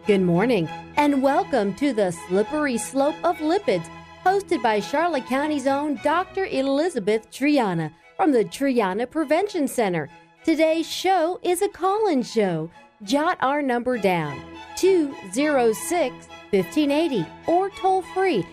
Good morning, and welcome to the Slippery Slope of Lipids, hosted by Charlotte County's own Dr. Elizabeth Triana from the Triana Prevention Center. Today's show is a call-in show. Jot our number down, 206-1580, or toll free,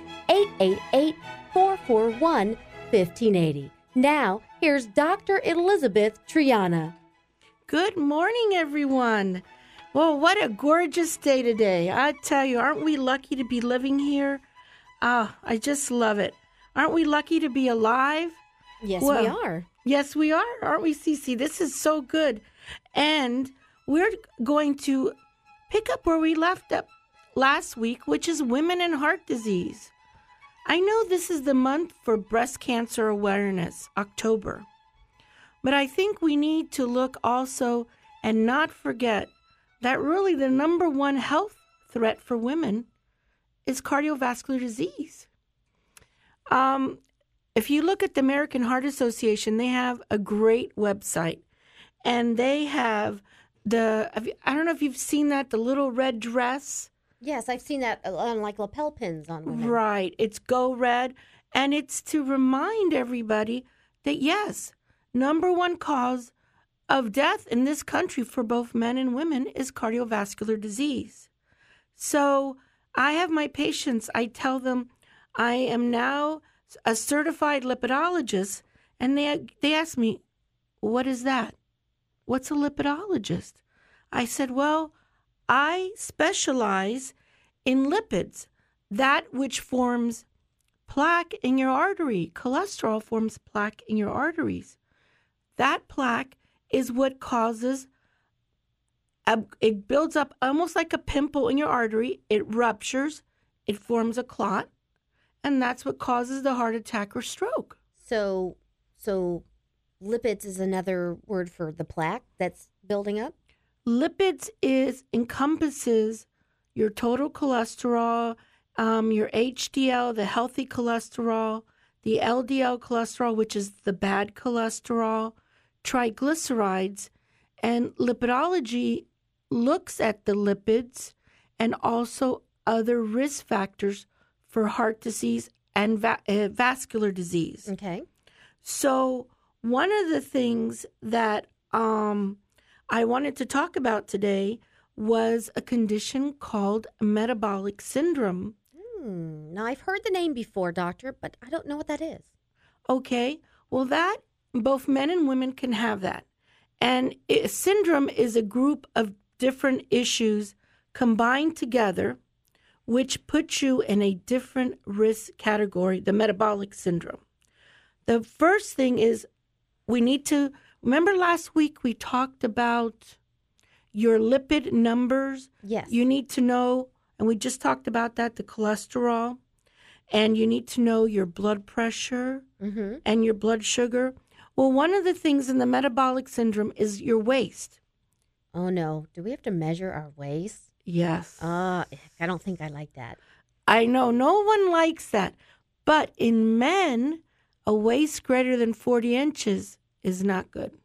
888-441-1580. Now, here's Dr. Elizabeth Triana. Good morning, everyone. Well, what a gorgeous day today. I tell you, aren't we lucky to be living here? I just love it. Aren't we lucky to be alive? Yes, we are. Yes, we are. Aren't we, Cece? This is so good. And we're going to pick up where we left up last week, which is women and heart disease. I know this is the month for breast cancer awareness, October. But I think we need to look also and not forget that really the number one health threat for women is cardiovascular disease. If you look at the American Heart Association, they have a great website. And they have I don't know if you've seen that, the little red dress. Yes, I've seen that on like lapel pins on women. Right. It's Go Red. And it's to remind everybody that, yes, number one cause of death in this country for both men and women is cardiovascular disease. So I have my patients, I tell them I am now a certified lipidologist, and they ask me, what is that? What's a lipidologist? I said, well, I specialize in lipids, that which forms plaque in your artery. Cholesterol forms plaque in your arteries. That plaque is what causes, it builds up almost like a pimple in your artery. It ruptures, it forms a clot, and that's what causes the heart attack or stroke. So lipids is another word for the plaque that's building up? Lipids encompasses your total cholesterol, your HDL, the healthy cholesterol, the LDL cholesterol, which is the bad cholesterol, triglycerides, and lipidology looks at the lipids and also other risk factors for heart disease and vascular disease. Okay. So one of the things that I wanted to talk about today was a condition called metabolic syndrome. Now, I've heard the name before, doctor, but I don't know what that is. Okay. Well, that both men and women can have that. And syndrome is a group of different issues combined together, which puts you in a different risk category, the metabolic syndrome. The first thing is we need to, remember last week we talked about your lipid numbers? Yes. You need to know, and we just talked about that, the cholesterol, and you need to know your blood pressure and your blood sugar. Well, one of the things in the metabolic syndrome is your waist. Oh, no. Do we have to measure our waist? Yes. I don't think I like that. I know. No one likes that. But in men, a waist greater than 40 inches is not good.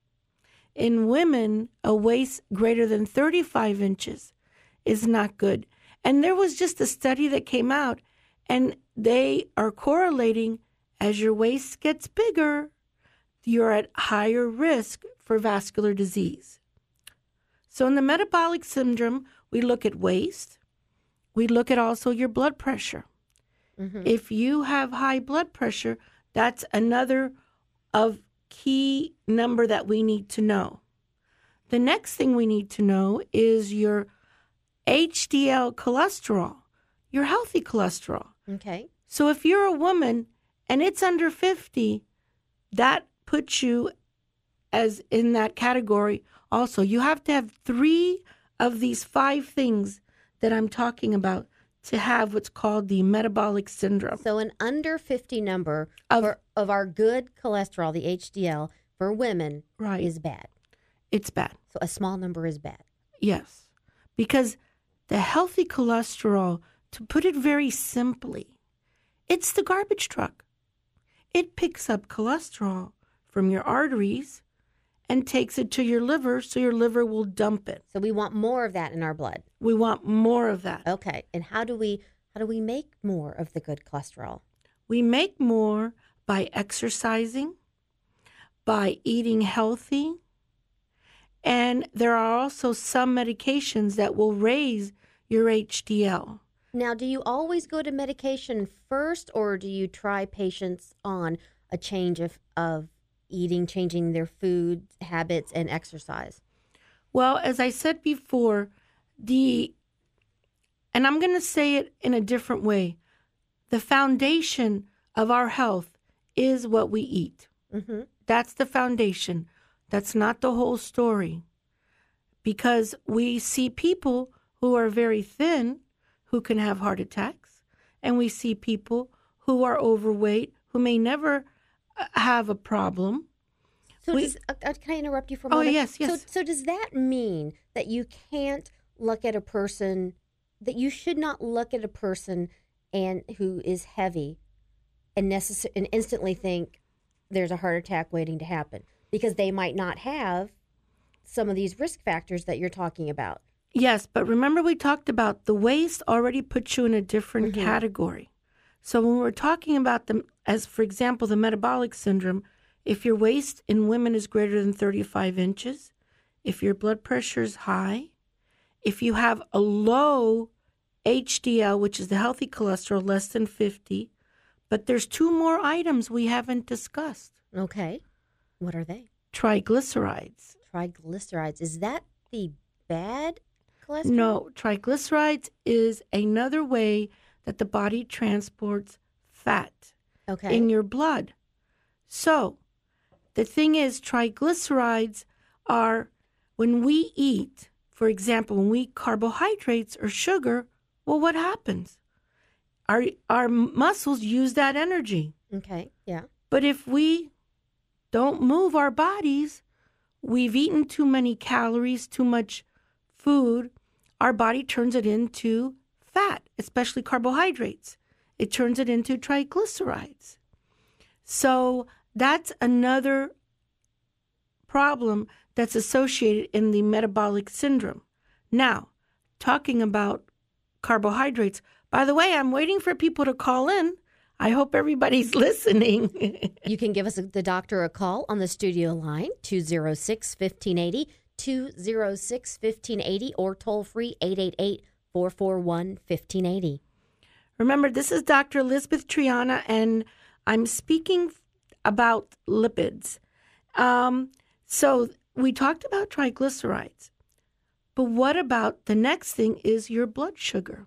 In women, a waist greater than 35 inches is not good. And there was just a study that came out, and they are correlating as your waist gets bigger, you're at higher risk for vascular disease. So in the metabolic syndrome, we look at waist. We look at also your blood pressure. If you have high blood pressure, that's another of key number that we need to know. The next thing we need to know is your HDL cholesterol, your healthy cholesterol. Okay. So if you're a woman and it's under 50, that puts you as in that category also. You have to have 3 of these 5 things that I'm talking about to have what's called the metabolic syndrome. So an under 50 number of our good cholesterol, the HDL, for women is bad. It's bad. So a small number is bad. Yes. Because the healthy cholesterol, to put it very simply, it's the garbage truck. It picks up cholesterol from your arteries and takes it to your liver, so your liver will dump it. So we want more of that in our blood. We want more of that. Okay. And how do we make more of the good cholesterol? We make more by exercising, by eating healthy, and there are also some medications that will raise your HDL. Now, do you always go to medication first, or do you try patients on a change of eating, changing their food habits and exercise? Well, as I said before, and I'm going to say it in a different way, the foundation of our health is what we eat. Mm-hmm. That's the foundation. That's not the whole story. Because we see people who are very thin who can have heart attacks, and we see people who are overweight who may never have a problem. So can I interrupt you for a moment? Oh, yes. So does that mean that you can't look at a person, that you should not look at a person who is heavy and instantly think there's a heart attack waiting to happen, because they might not have some of these risk factors that you're talking about? Yes, but remember we talked about the waist already puts you in a different category. So when we're talking about them, as for example, the metabolic syndrome, if your waist in women is greater than 35 inches, if your blood pressure is high, if you have a low HDL, which is the healthy cholesterol, less than 50, but there's two more items we haven't discussed. Okay. What are they? Triglycerides. Triglycerides. Is that the bad cholesterol? No, triglycerides is another way that the body transports fat in your blood. So the thing is, triglycerides are when we eat, for example, when we eat carbohydrates or sugar, well, what happens? Our muscles use that energy. Okay, yeah. But if we don't move our bodies, we've eaten too many calories, too much food, our body turns it into fat, especially carbohydrates. It turns it into triglycerides. So that's another problem that's associated in the metabolic syndrome. Now, talking about carbohydrates, by the way, I'm waiting for people to call in. I hope everybody's listening. You can give the doctor a call on the studio line, 206-1580, 206-1580, or toll free 888-441-1580. Remember, this is Dr. Elizabeth Triana, and I'm speaking about lipids. So we talked about triglycerides, but what about the next thing is your blood sugar?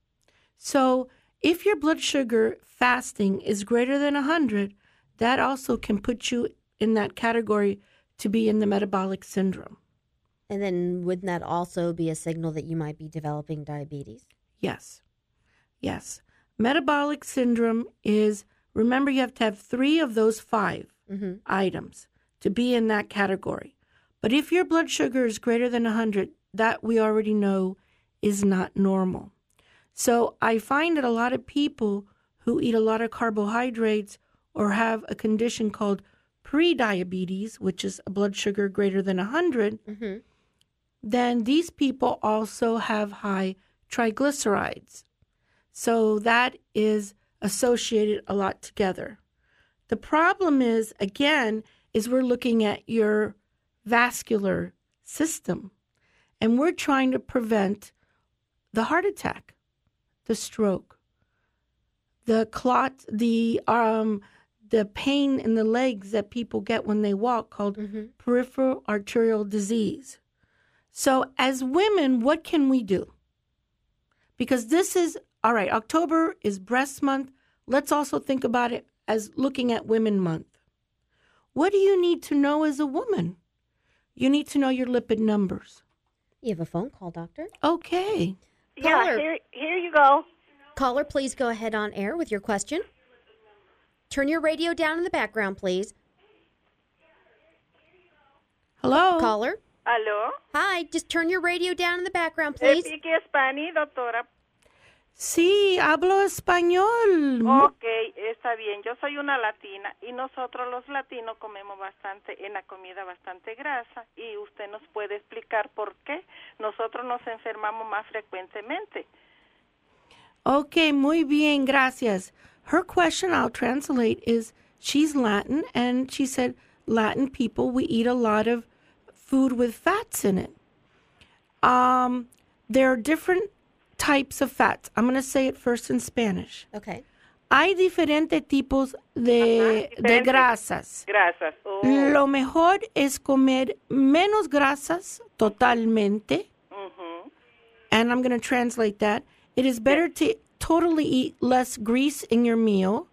So if your blood sugar fasting is greater than 100, that also can put you in that category to be in the metabolic syndrome. And then wouldn't that also be a signal that you might be developing diabetes? Yes. Metabolic syndrome is, remember, you have to have 3 of those 5 items to be in that category. But if your blood sugar is greater than 100, that we already know is not normal. So I find that a lot of people who eat a lot of carbohydrates or have a condition called prediabetes, which is a blood sugar greater than 100, then these people also have high triglycerides. So that is associated a lot together. The problem is, again, is we're looking at your vascular system, and we're trying to prevent the heart attack, the stroke, the clot, the pain in the legs that people get when they walk, called peripheral arterial disease. So as women, what can we do? Because this is, all right, October is breast month. Let's also think about it as looking at Women Month. What do you need to know as a woman? You need to know your lipid numbers. You have a phone call, doctor. Okay. Caller. Yeah, here you go. Caller, please go ahead on air with your question. Turn your radio down in the background, please. Hello? Caller. ¿Aló? Hi, just turn your radio down in the background, please. Speak Spanish, doctora. Sí, hablo español. Ok, está bien. Yo soy una latina y nosotros los latinos comemos bastante, en la comida bastante grasa, y usted nos puede explicar por qué nosotros nos enfermamos más frecuentemente. Okay, muy bien, gracias. Her question, I'll translate, is she's Latin, and she said Latin people, we eat a lot of food with fats in it. There are different types of fats. I'm going to say it first in Spanish. Okay. Hay diferentes tipos de grasas. Grasas. Oh. Lo mejor es comer menos grasas totalmente. And I'm going to translate that. It is better to totally eat less grease in your meal.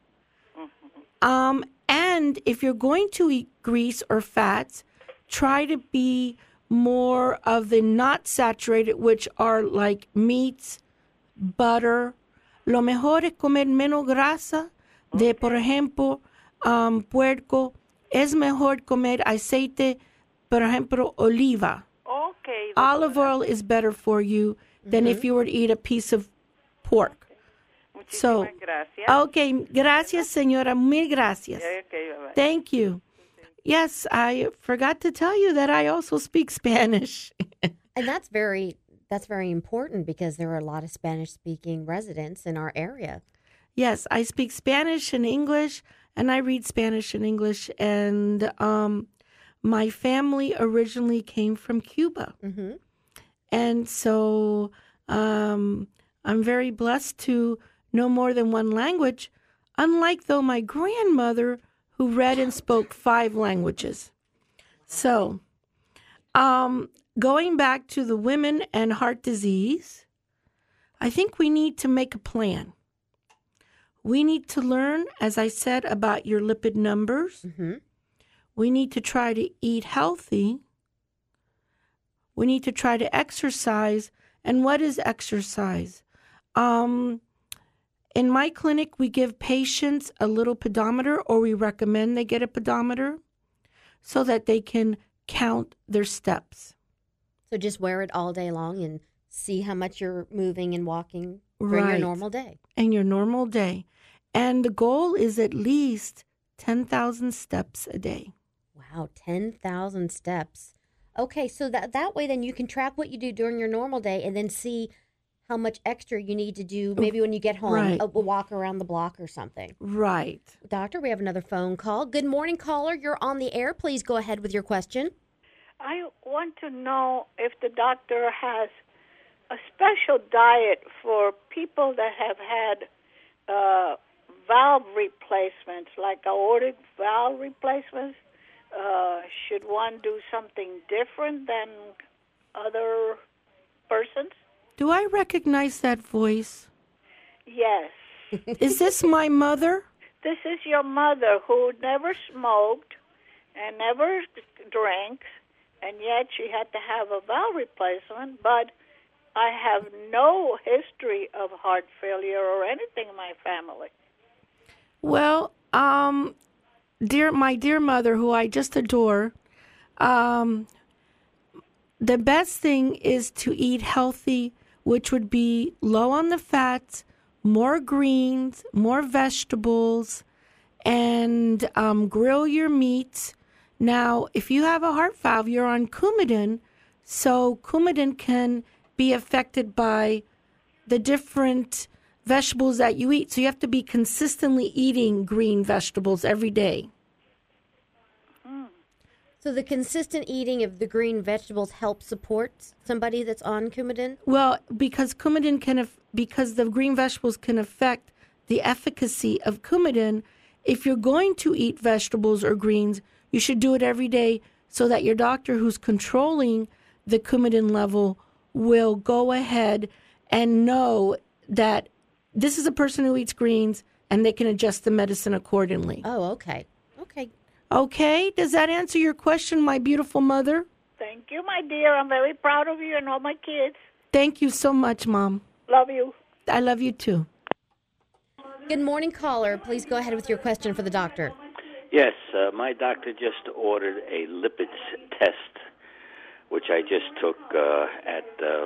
And if you're going to eat grease or fats, try to be more of the not saturated, which are like meats, butter. Lo mejor es comer menos grasa de, por ejemplo, puerco. Es mejor comer aceite, por ejemplo, oliva. Okay. Olive oil is better for you than if you were to eat a piece of pork. Muchísimas gracias. Okay, gracias, señora. Mil gracias. Okay, bye-bye. Thank you. Yes, I forgot to tell you that I also speak Spanish. And that's very important because there are a lot of Spanish-speaking residents in our area. Yes, I speak Spanish and English, and I read Spanish and English. And my family originally came from Cuba. Mm-hmm. And so I'm very blessed to know more than one language, unlike, though, my grandmother, who read and spoke 5 languages. So, going back to the women and heart disease, I think we need to make a plan. We need to learn, as I said, about your lipid numbers. Mm-hmm. We need to try to eat healthy. We need to try to exercise. And what is exercise? In my clinic, we give patients a little pedometer, or we recommend they get a pedometer so that they can count their steps. So just wear it all day long and see how much you're moving and walking during your normal day. In your normal day. And the goal is at least 10,000 steps a day. Wow, 10,000 steps. Okay, so that way then you can track what you do during your normal day and then see how much extra you need to do maybe when you get home, a walk around the block or something. Right. Doctor, we have another phone call. Good morning, caller. You're on the air. Please go ahead with your question. I want to know if the doctor has a special diet for people that have had valve replacements, like aortic valve replacements. Should one do something different than other persons? Do I recognize that voice? Yes. Is this my mother? This is your mother, who never smoked and never drank, and yet she had to have a valve replacement, but I have no history of heart failure or anything in my family. Well, my dear mother, who I just adore, the best thing is to eat healthy, which would be low on the fats, more greens, more vegetables, and grill your meats. Now, if you have a heart valve, you're on Coumadin, so Coumadin can be affected by the different vegetables that you eat. So you have to be consistently eating green vegetables every day. So the consistent eating of the green vegetables helps support somebody that's on Coumadin? Well, because Coumadin because the green vegetables can affect the efficacy of Coumadin, if you're going to eat vegetables or greens, you should do it every day so that your doctor who's controlling the Coumadin level will go ahead and know that this is a person who eats greens and they can adjust the medicine accordingly. Oh, okay. Okay. Okay, does that answer your question, my beautiful mother? Thank you, my dear. I'm very proud of you and all my kids. Thank you so much, Mom. Love you. I love you too. Good morning, caller. Please go ahead with your question for the doctor. Yes, my doctor just ordered a lipids test, which I just took at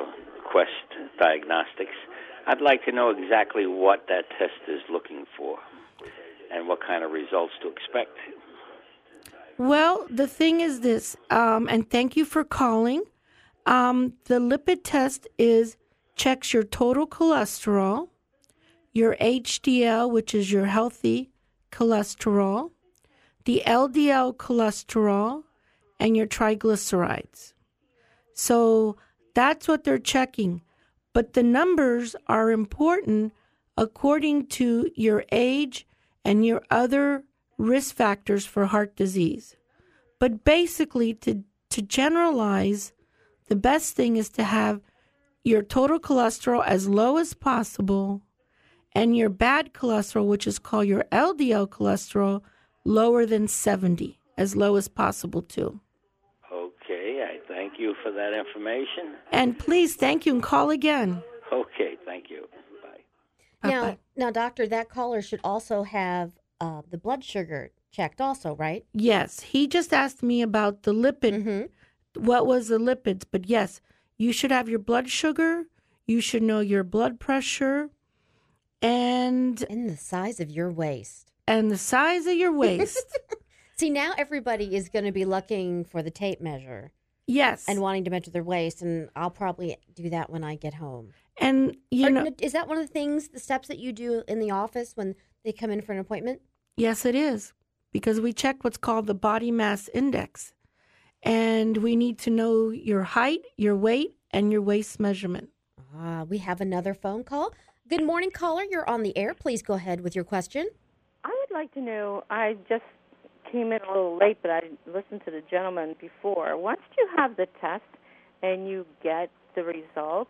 Quest Diagnostics. I'd like to know exactly what that test is looking for and what kind of results to expect. Well, the thing is this, and thank you for calling. The lipid test checks your total cholesterol, your HDL, which is your healthy cholesterol, the LDL cholesterol, and your triglycerides. So that's what they're checking. But the numbers are important according to your age and your other risk factors for heart disease. But basically, to generalize, the best thing is to have your total cholesterol as low as possible and your bad cholesterol, which is called your LDL cholesterol, lower than 70, as low as possible too. Okay, I thank you for that information. And please, thank you, and call again. Okay, thank you. Bye. Now, doctor, that caller should also have the blood sugar checked also, right? Yes, he just asked me about the lipid. Mm-hmm. What was the lipids? But yes, you should have your blood sugar. You should know your blood pressure. And the size of your waist. And the size of your waist. See, now everybody is going to be looking for the tape measure. Yes. And wanting to measure their waist, and I'll probably do that when I get home. And, is that one of the steps that you do in the office when they come in for an appointment? Yes, it is. Because we check what's called the body mass index. And we need to know your height, your weight, and your waist measurement. We have another phone call. Good morning, caller. You're on the air. Please go ahead with your question. I would like to know, I just came in a little late, but I listened to the gentleman before. Once you have the test and you get the results,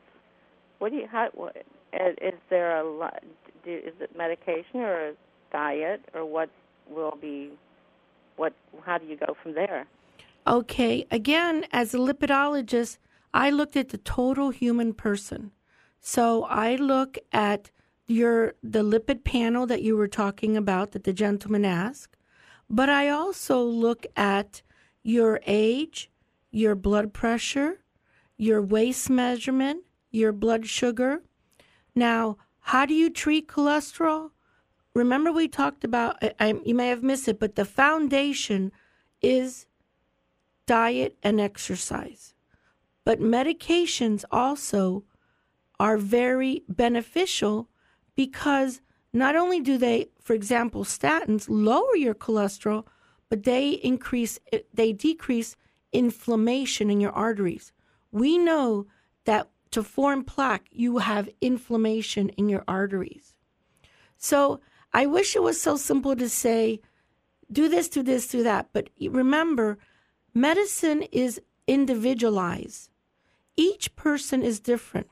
is there is it medication or a diet, or how do you go from there? Okay, again, as a lipidologist, I looked at the total human person. So I look at the lipid panel that you were talking about that the gentleman asked, but I also look at your age, your blood pressure, your waist measurement, your blood sugar. Now, how do you treat cholesterol? Remember we talked about, you may have missed it, but the foundation is diet and exercise. But medications also are very beneficial because not only do they, for example, statins lower your cholesterol, but they decrease inflammation in your arteries. We know that to form plaque, you have inflammation in your arteries. So I wish it was so simple to say, do this, do this, do that. But remember, medicine is individualized. Each person is different.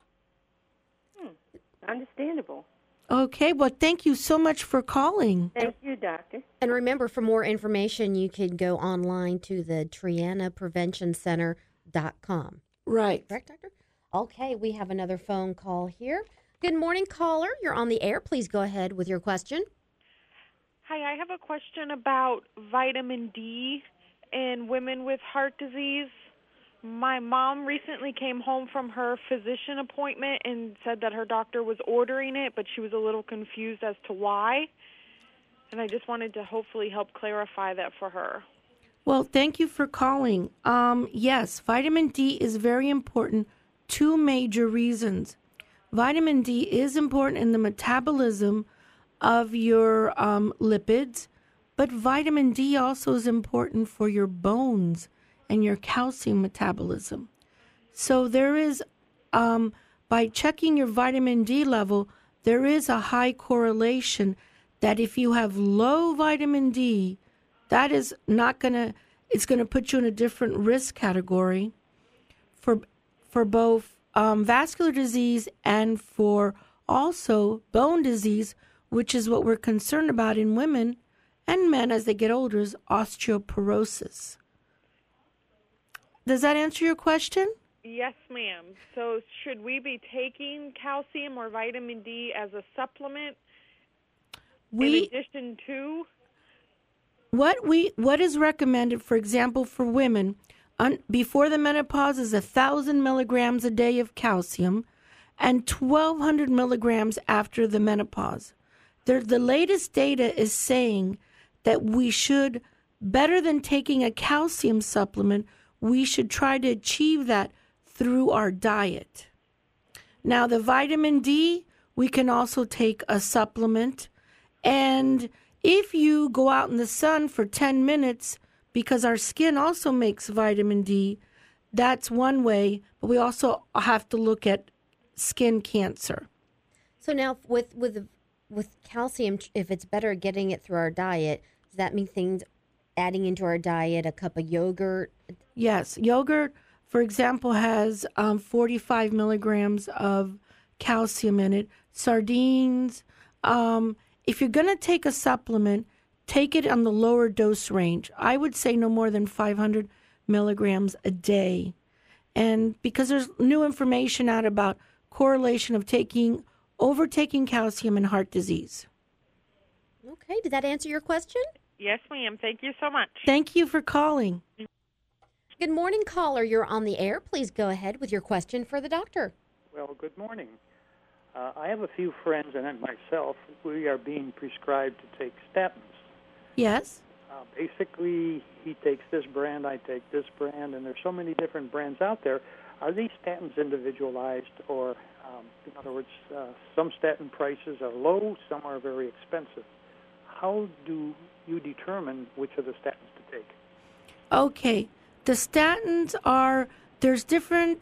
Understandable. Okay, well, thank you so much for calling. Thank you, doctor. And remember, for more information, you can go online to the TrianaPreventionCenter.com. Right. Correct, doctor? Okay, we have another phone call here. Good morning, caller. You're on the air. Please go ahead with your question. Hi, I have a question about vitamin D in women with heart disease. My mom recently came home from her physician appointment and said that her doctor was ordering it, but she was a little confused as to why. And I just wanted to hopefully help clarify that for her. Well, thank you for calling. Yes, vitamin D is very important. Two major reasons. Vitamin D is important in the metabolism of your lipids, but vitamin D also is important for your bones and your calcium metabolism. So there is, by checking your vitamin D level, there is a high correlation that if you have low vitamin D, that is not it's going to put you in a different risk category for both vascular disease and for also bone disease, which is what we're concerned about in women and men as they get older, is osteoporosis. Does that answer your question? Yes, ma'am. So should we be taking calcium or vitamin D as a supplement in addition to? What is recommended, for example, for women, before the menopause is 1,000 milligrams a day of calcium and 1,200 milligrams after the menopause. The latest data is saying that we should, better than taking a calcium supplement, we should try to achieve that through our diet. Now, the vitamin D, we can also take a supplement. And if you go out in the sun for 10 minutes, because our skin also makes vitamin D, that's one way. But we also have to look at skin cancer. So now with calcium, if it's better getting it through our diet, does that mean adding into our diet a cup of yogurt? Yes. Yogurt, for example, has 45 milligrams of calcium in it. Sardines. If you're going to take a supplement, take it on the lower dose range. I would say no more than 500 milligrams a day. And because there's new information out about correlation of overtaking calcium and heart disease. Okay, did that answer your question? Yes, ma'am. Thank you so much. Thank you for calling. Good morning, caller. You're on the air. Please go ahead with your question for the doctor. Well, good morning. I have a few friends and myself. We are being prescribed to take statins. Yes. Basically, he takes this brand, I take this brand, and there's so many different brands out there. Are these statins individualized, or, in other words, some statin prices are low, some are very expensive? How do you determine which of the statins to take? Okay. The statins there's different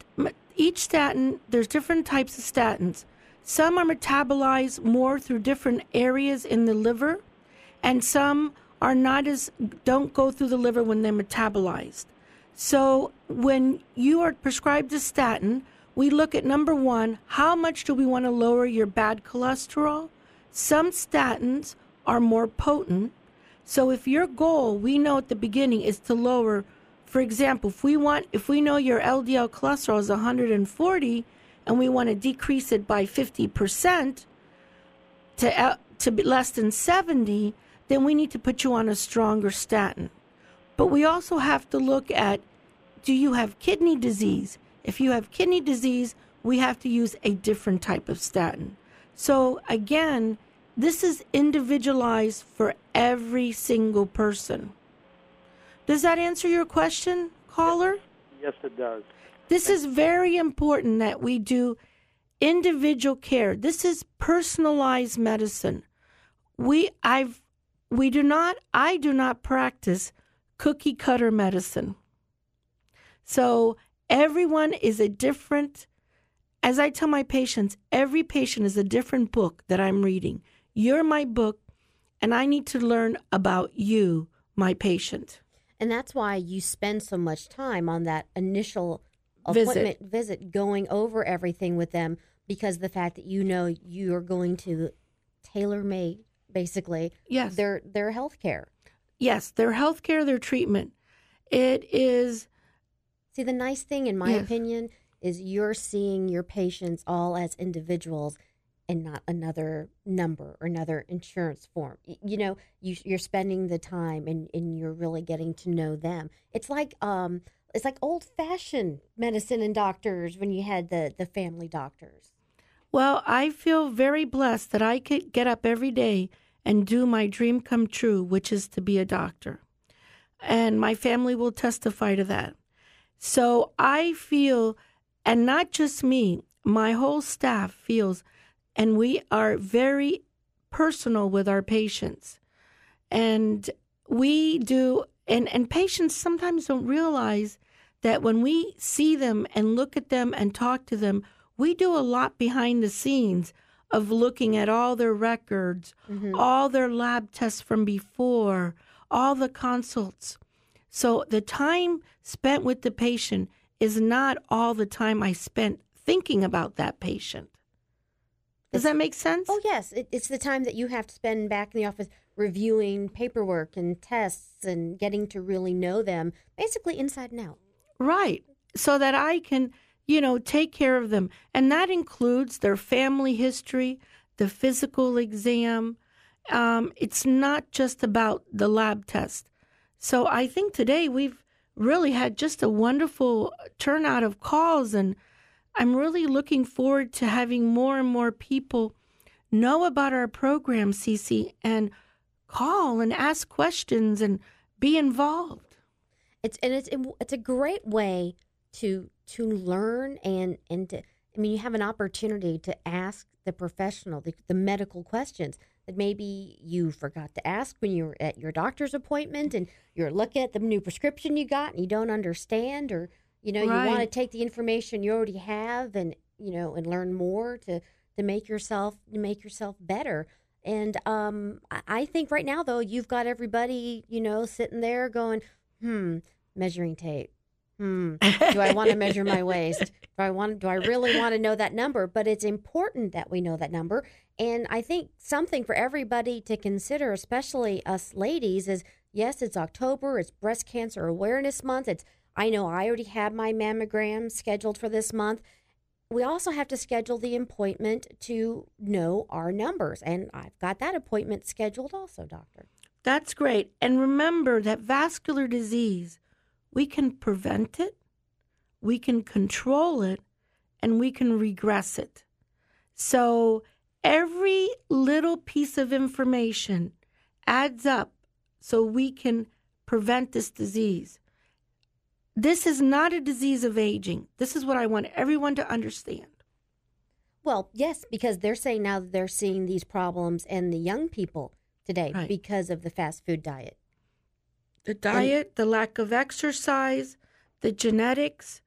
types of statins. Some are metabolized more through different areas in the liver, and some don't go through the liver when they're metabolized. So when you are prescribed a statin, we look at, number one, how much do we want to lower your bad cholesterol? Some statins are more potent. So if your goal, we know at the beginning, is to lower, for example, if we know your LDL cholesterol is 140 and we want to decrease it by 50% to less than 70, then we need to put you on a stronger statin. But we also have to look at, do you have kidney disease? If you have kidney disease, we have to use a different type of statin. So again, this is individualized for every single person. Does that answer your question, caller? Yes, it does. This is very important that we do individual care. This is personalized medicine. I do not practice cookie cutter medicine. So everyone is a different, as I tell my patients, every patient is a different book that I'm reading. You're my book, and I need to learn about you, my patient. And that's why you spend so much time on that initial appointment visit, going over everything with them, because the fact that you are going to tailor-make, basically, their health care. Yes, their health care, their treatment. It is... See, the nice thing, in my opinion, is you're seeing your patients all as individuals and not another number or another insurance form. You're spending the time and you're really getting to know them. It's like old-fashioned medicine and doctors when you had the family doctors. Well, I feel very blessed that I could get up every day and do my dream come true, which is to be a doctor. And my family will testify to that. So I feel, and not just me, my whole staff feels, and we are very personal with our patients. And we do, and patients sometimes don't realize that when we see them and look at them and talk to them, we do a lot behind the scenes of looking at all their records, all their lab tests from before, all the consults. So the time spent with the patient is not all the time I spent thinking about that patient. Does that make sense? Oh, yes. It's the time that you have to spend back in the office reviewing paperwork and tests and getting to really know them, basically inside and out. Right. So that I can, take care of them. And that includes their family history, the physical exam. It's not just about the lab test. So I think today we've really had just a wonderful turnout of calls, and I'm really looking forward to having more and more people know about our program, Cece, and call and ask questions and be involved. It's a great way to learn and to, I mean, you have an opportunity to ask the professional the medical questions that maybe you forgot to ask when you were at your doctor's appointment and you're looking at the new prescription you got and you don't understand, or you want to take the information you already have and and learn more to make yourself better. And I think right now though you've got everybody sitting there going, measuring tape. Do I want to measure my waist? Do I really want to know that number? But it's important that we know that number. And I think something for everybody to consider, especially us ladies, is yes, it's October, it's Breast Cancer Awareness Month. I know I already have my mammogram scheduled for this month. We also have to schedule the appointment to know our numbers. And I've got that appointment scheduled also, doctor. That's great. And remember that vascular disease, we can prevent it, we can control it, and we can regress it. So every little piece of information adds up so we can prevent this disease. This is not a disease of aging. This is what I want everyone to understand. Well, yes, because they're saying now that they're seeing these problems in the young people today because of the fast food diet. The diet, the lack of exercise, the genetics,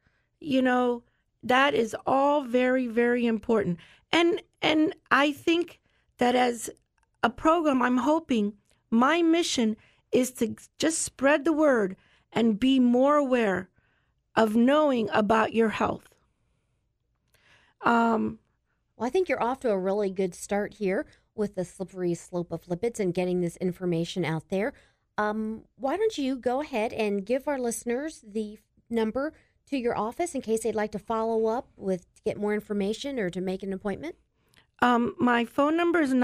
that is all very, very important. And I think that as a program, I'm hoping my mission is to just spread the word and be more aware of knowing about your health. Well, I think you're off to a really good start here with the slippery slope of lipids and getting this information out there. Why don't you go ahead and give our listeners the number to your office in case they'd like to follow up to get more information or to make an appointment? My phone number is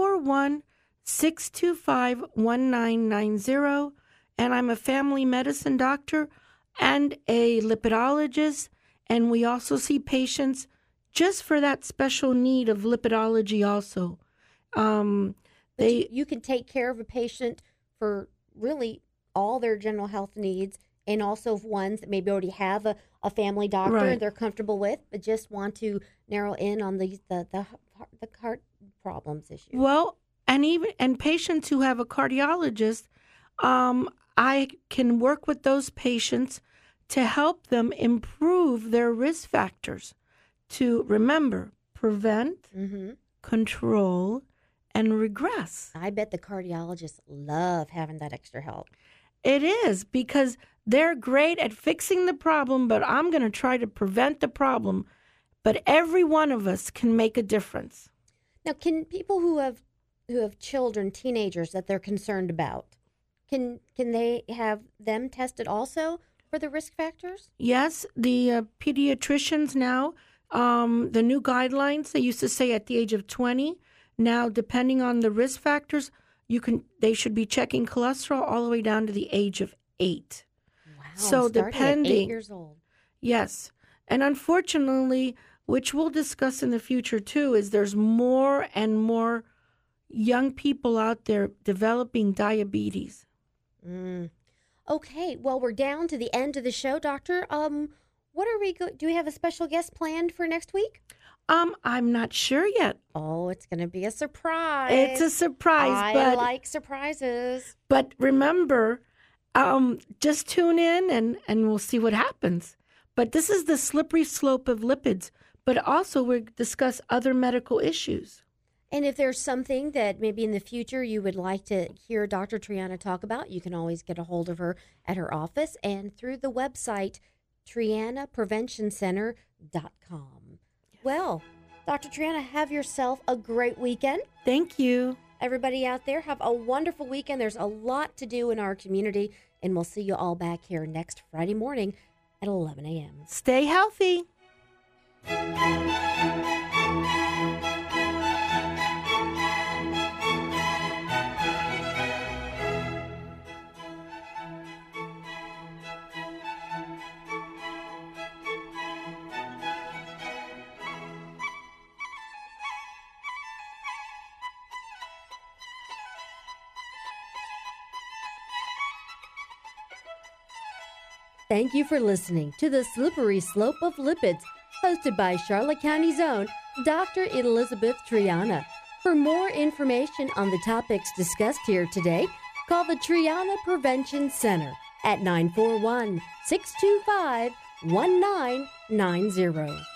941-625-1990, and I'm a family medicine doctor and a lipidologist, and we also see patients just for that special need of lipidology also. You can take care of a patient for really all their general health needs, and also ones that maybe already have a family doctor and they're comfortable with, but just want to narrow in on the heart problems issue. Well, and patients who have a cardiologist, I can work with those patients to help them improve their risk factors to remember, prevent, control, and regress. I bet the cardiologists love having that extra help. It is, because they're great at fixing the problem, but I'm going to try to prevent the problem. But every one of us can make a difference. Now, can people who have children, teenagers that they're concerned about, can they have them tested also for the risk factors? Yes, the pediatricians now, the new guidelines, they used to say at the age of 20. Now, depending on the risk factors, they should be checking cholesterol all the way down to the age of 8. Wow! So depending, at 8 years old. Yes, and unfortunately, which we'll discuss in the future too, is there's more and more young people out there developing diabetes. Okay, well, we're down to the end of the show, Doctor. What are do we have a special guest planned for next week? I'm not sure yet. Oh, it's going to be a surprise. It's a surprise. I like surprises. But remember, just tune in and we'll see what happens. But this is the slippery slope of lipids, but also we'll discuss other medical issues. And if there's something that maybe in the future you would like to hear Dr. Triana talk about, you can always get a hold of her at her office and through the website, TrianaPreventionCenter.com. Well, Dr. Triana, have yourself a great weekend. Thank you. Everybody out there, have a wonderful weekend. There's a lot to do in our community, and we'll see you all back here next Friday morning at 11 a.m. Stay healthy. Thank you for listening to The Slippery Slope of Lipids, hosted by Charlotte County's own Dr. Elizabeth Triana. For more information on the topics discussed here today, call the Triana Prevention Center at 941-625-1990.